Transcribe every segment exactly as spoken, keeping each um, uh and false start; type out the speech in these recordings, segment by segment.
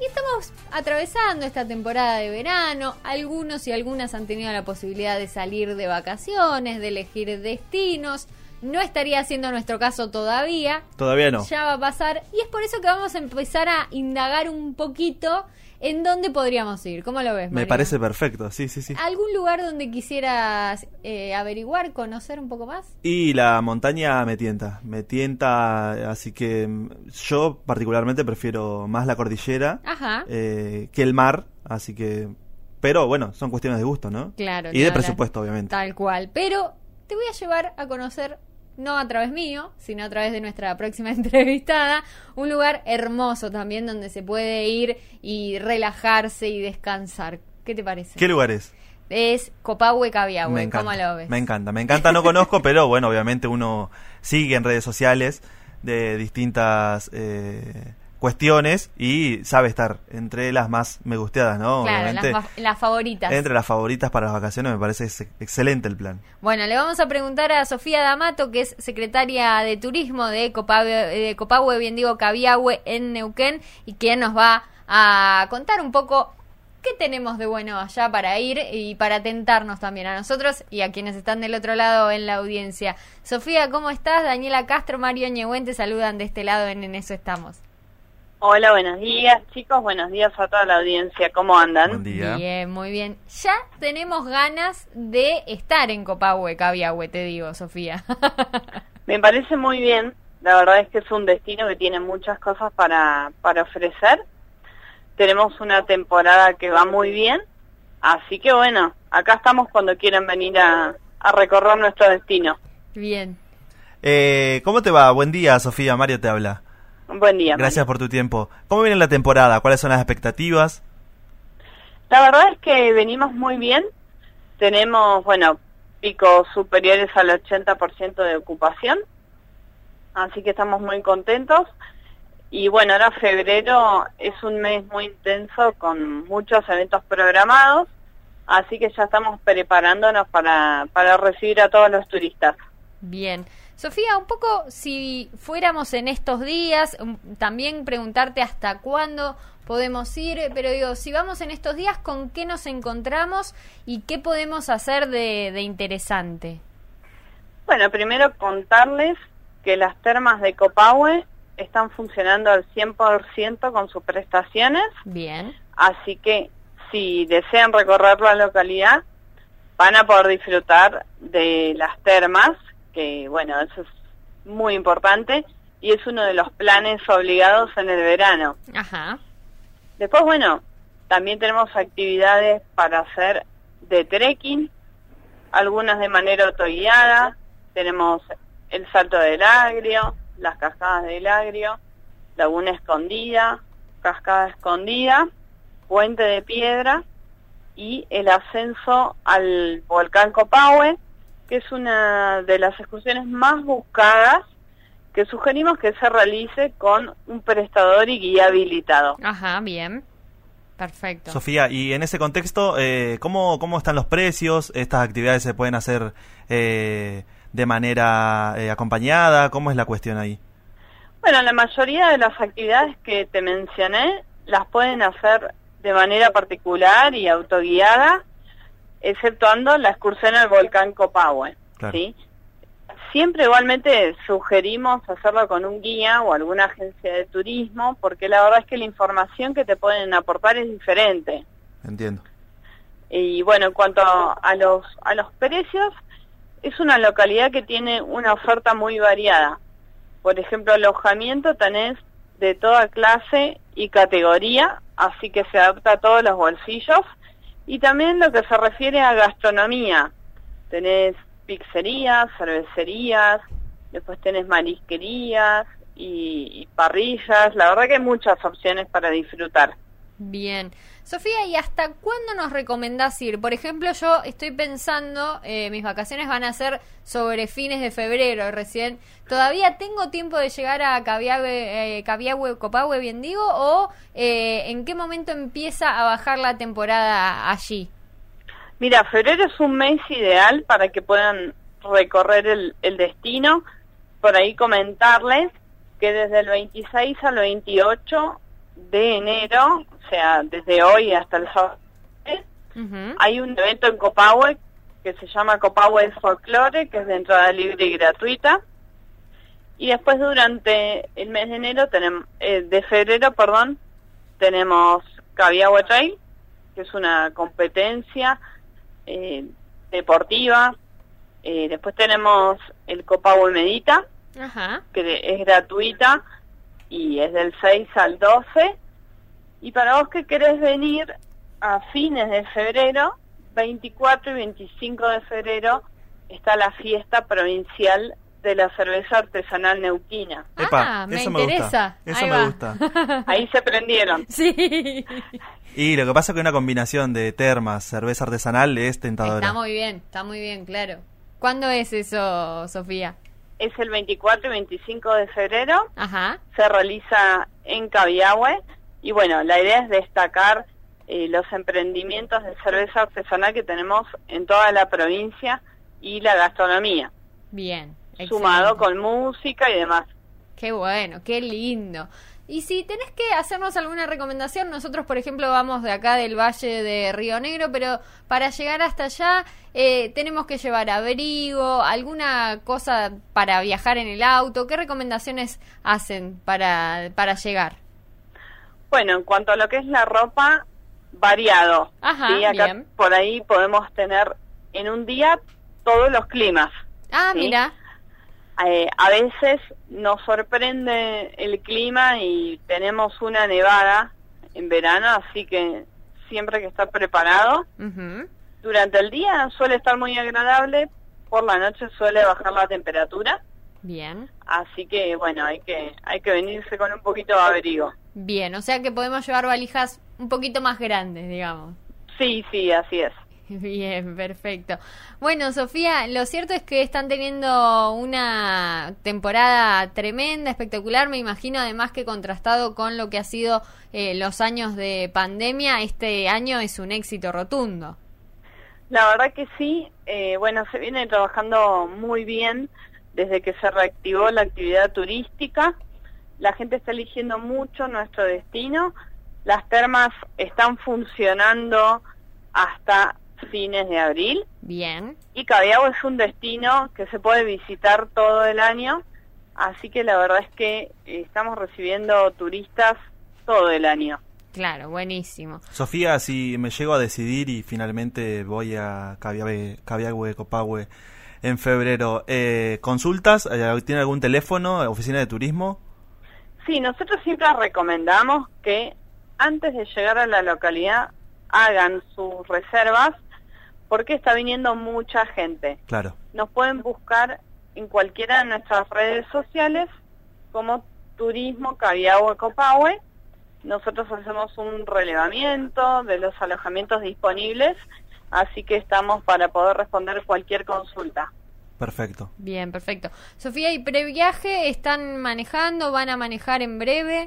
Y estamos atravesando esta temporada de verano. Algunos y algunas han tenido la posibilidad de salir de vacaciones, de elegir destinos. No estaría siendo nuestro caso todavía. Todavía no. Ya va a pasar. Y es por eso que vamos a empezar a indagar un poquito en dónde podríamos ir. ¿Cómo lo ves, María? Me parece perfecto, sí, sí, sí. ¿Algún lugar donde quisieras eh, averiguar, conocer un poco más? Y la montaña me tienta, me tienta, así que yo particularmente prefiero más la cordillera eh, que el mar, así que... Pero bueno, son cuestiones de gusto, ¿no? Claro. Y de presupuesto, obviamente. Tal cual. Pero te voy a llevar a conocer... no a través mío, sino a través de nuestra próxima entrevistada, un lugar hermoso también donde se puede ir y relajarse y descansar. ¿Qué te parece? ¿Qué lugar es? Es Copahue Cabiahue. Me encanta, ¿Cómo lo ves? Me encanta, me encanta, no conozco, pero bueno, obviamente uno sigue en redes sociales de distintas eh, cuestiones y sabe estar entre las más me gusteadas, ¿no? Claro, obviamente, las, las favoritas. Entre las favoritas para las vacaciones, me parece ex- excelente el plan. Bueno, le vamos a preguntar a Sofía D'Amato, que es secretaria de Turismo de Copahue, de Copahue, bien digo, Cabiahue en Neuquén, y quien nos va a contar un poco qué tenemos de bueno allá para ir y para tentarnos también a nosotros y a quienes están del otro lado en la audiencia. Sofía, ¿cómo estás? Daniela Castro, Mario Ñehuen te saludan de este lado en En Eso Estamos. Hola, buenos días, chicos. Buenos días a toda la audiencia. ¿Cmo andan? Buen día. Bien, muy bien. Ya tenemos ganas de estar en Copahue, Cabiahue, te digo, Sofía. Me parece muy bien. La verdad es que es un destino que tiene muchas cosas para, para ofrecer. Tenemos una temporada que va muy bien. Así que bueno, acá estamos cuando quieran venir a, a recorrer nuestro destino. Bien. Eh, ¿Cómo te va? Buen día, Sofía. Mario te habla. Buen día. Gracias Mario. por tu tiempo. ¿Cómo viene la temporada? ¿Cuáles son las expectativas? La verdad es que venimos muy bien. Tenemos, bueno, picos superiores al ochenta por ciento de ocupación. Así que estamos muy contentos. Y bueno, ahora febrero es un mes muy intenso con muchos eventos programados. Así que ya estamos preparándonos para, para recibir a todos los turistas. Bien. Sofía, un poco si fuéramos en estos días, también preguntarte hasta cuándo podemos ir, pero digo, si vamos en estos días, ¿con qué nos encontramos y qué podemos hacer de, de interesante? Bueno, primero contarles que las termas de Copahue están funcionando al cien por ciento con sus prestaciones. Bien. Así que si desean recorrer la localidad, van a poder disfrutar de las termas, que bueno, eso es muy importante y es uno de los planes obligados en el verano. Ajá. Después, bueno, también tenemos actividades para hacer de trekking, algunas de manera autoguiada. Tenemos el Salto del Agrio, las Cascadas del Agrio, Laguna Escondida, Cascada Escondida, Puente de Piedra y el ascenso al volcán Copahue, que es una de las excursiones más buscadas, que sugerimos que se realice con un prestador y guía habilitado. Ajá, bien. Perfecto. Sofía, y en ese contexto, eh, ¿cómo, ¿cómo están los precios? ¿Estas actividades se pueden hacer eh, de manera eh, acompañada? ¿Cómo es la cuestión ahí? Bueno, la mayoría de las actividades que te mencioné las pueden hacer de manera particular y autoguiada, exceptuando la excursión al volcán Copahue, claro. ¿Sí? Siempre igualmente sugerimos hacerlo con un guía o alguna agencia de turismo, porque la verdad es que la información que te pueden aportar es diferente. Entiendo. Y bueno, en cuanto a los, a los precios, es una localidad que tiene una oferta muy variada. Por ejemplo, alojamiento tenés de toda clase y categoría, así que se adapta a todos los bolsillos. Y también lo que se refiere a gastronomía, tenés pizzerías, cervecerías, después tenés marisquerías y, y parrillas, la verdad que hay muchas opciones para disfrutar. Bien. Sofía, ¿y hasta cuándo nos recomendás ir? Por ejemplo, yo estoy pensando, eh, mis vacaciones van a ser sobre fines de febrero recién. ¿Todavía tengo tiempo de llegar a Cabiahue, eh, Cabiahue, Copahue, bien digo? ¿O eh, en qué momento empieza a bajar la temporada allí? Mira, febrero es un mes ideal para que puedan recorrer el, el destino. Por ahí comentarles que desde el veintiséis al veintiocho de enero sea, desde hoy hasta el sábado. Uh-huh. Hay un evento en Copahue que se llama Copahue Folklore, que es de entrada libre y gratuita. Y después durante el mes de enero tenemos, eh, de febrero, perdón, tenemos Cabiahue Trail, que es una competencia eh, deportiva. Eh, después tenemos el Copahue Medita, uh-huh, que es gratuita y es del seis al doce. Y para vos que querés venir a fines de febrero, veinticuatro y veinticinco de febrero, está la fiesta provincial de la cerveza artesanal neuquina. Ah, me interesa. Me gusta. Eso me gusta. Ahí se prendieron. Sí. Y lo que pasa es que una combinación de termas, cerveza artesanal es tentadora. Está muy bien, está muy bien, claro. ¿Cuándo es eso, Sofía? Es el veinticuatro y veinticinco de febrero. Ajá. Se realiza en Cabiahue. Y bueno, la idea es destacar eh, los emprendimientos de cerveza artesanal que tenemos en toda la provincia y la gastronomía. Bien. Sumado con música y demás. Qué bueno, qué lindo. Y si tenés que hacernos alguna recomendación, nosotros por ejemplo vamos de acá del Valle de Río Negro, pero para llegar hasta allá eh, tenemos que llevar abrigo, alguna cosa para viajar en el auto. ¿Qué recomendaciones hacen para, para llegar? Bueno, en cuanto a lo que es la ropa, variado. Ajá, ¿sí? Acá bien. Por ahí podemos tener en un día todos los climas. Ah, ¿sí? mira. Eh, a veces nos sorprende el clima y tenemos una nevada en verano, así que siempre hay que estar preparado. Uh-huh. Durante el día suele estar muy agradable, por la noche suele bajar la temperatura. Bien. Así que bueno, hay que hay que venirse con un poquito de abrigo. Bien, o sea que podemos llevar valijas un poquito más grandes, digamos. Sí, sí, así es. Bien, perfecto. Bueno, Sofía, lo cierto es que están teniendo una temporada tremenda, espectacular, me imagino, además que contrastado con lo que ha sido eh, los años de pandemia, este año es un éxito rotundo. La verdad que sí, eh, bueno, se viene trabajando muy bien desde que se reactivó la actividad turística, la gente está eligiendo mucho nuestro destino, las termas están funcionando hasta fines de abril. Bien. Y Cabiahue es un destino que se puede visitar todo el año, así que la verdad es que estamos recibiendo turistas todo el año. Claro, buenísimo. Sofía, si me llego a decidir y finalmente voy a Cabiahue, Cabiahue, Copahue en febrero, eh, ¿consultas? ¿Tiene algún teléfono, oficina de turismo? Sí, nosotros siempre recomendamos que antes de llegar a la localidad hagan sus reservas, porque está viniendo mucha gente. Claro. Nos pueden buscar en cualquiera de nuestras redes sociales como Turismo Cabiahue Copahue. Nosotros hacemos un relevamiento de los alojamientos disponibles, así que estamos para poder responder cualquier consulta. Perfecto. Bien, perfecto. Sofía, ¿y previaje están manejando? ¿Van a manejar en breve?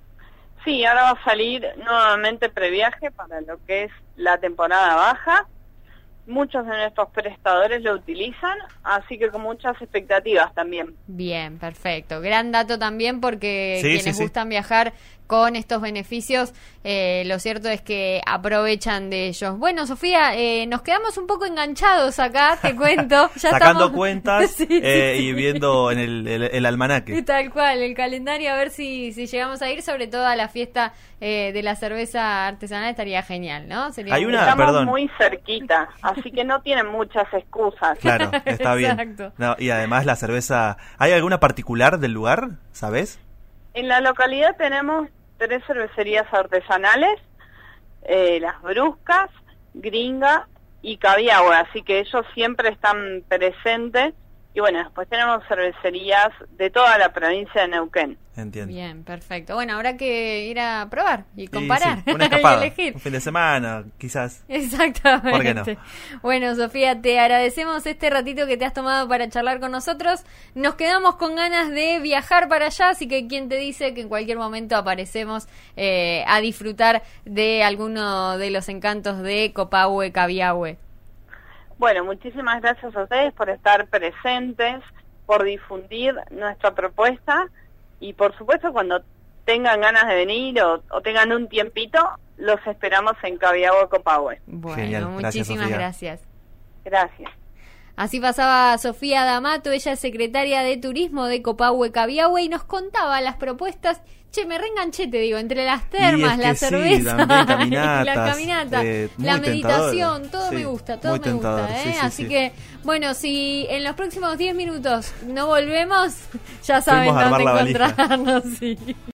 Sí, ahora va a salir nuevamente previaje para lo que es la temporada baja. Muchos de nuestros prestadores lo utilizan, así que con muchas expectativas también. Bien, perfecto. Gran dato también porque sí, quienes sí, gustan sí. viajar con estos beneficios, eh, lo cierto es que aprovechan de ellos. Bueno, Sofía, eh, nos quedamos un poco enganchados acá, te cuento. Ya Sacando estamos... cuentas sí, eh, sí, y sí. viendo en el, el, el almanaque. Tal cual, el calendario, a ver si, si llegamos a ir, sobre todo a la fiesta eh, de la cerveza artesanal, estaría genial, ¿no? Sería Hay muy... una, Estamos perdón. muy cerquita, así que no tienen muchas excusas. Claro, está bien. Exacto. No, y además la cerveza, ¿hay alguna particular del lugar, sabes? En la localidad tenemos tres cervecerías artesanales, eh, Las Bruscas, Gringa y Cabiahue, así que ellos siempre están presentes. Y bueno, después tenemos cervecerías de toda la provincia de Neuquén. Entiendo. Bien, perfecto. Bueno, habrá que ir a probar y comparar. Sí, sí, una escapada, y elegir. un fin de semana, quizás. Exactamente. ¿Por qué no? Bueno, Sofía, te agradecemos este ratito que te has tomado para charlar con nosotros. Nos quedamos con ganas de viajar para allá, así que quien te dice que en cualquier momento aparecemos eh, a disfrutar de alguno de los encantos de Copahue, Cabiahue. Bueno, muchísimas gracias a ustedes por estar presentes, por difundir nuestra propuesta y por supuesto cuando tengan ganas de venir o, o tengan un tiempito, los esperamos en Cabiahue Copahue. Bueno, Genial. Muchísimas gracias. Gracias. Así pasaba Sofía D'Amato, ella es secretaria de Turismo de Copahue Cabiahue y nos contaba las propuestas. Che, me reenganché, te digo, entre las termas, la sí, cerveza, caminatas, la caminata, eh, la meditación, todo sí, me gusta, todo me tentador, gusta, ¿eh? Sí, sí, Así sí. que, bueno, si en los próximos diez minutos no volvemos, ya saben Fuimos a armar dónde la valija. encontrarnos. Sí.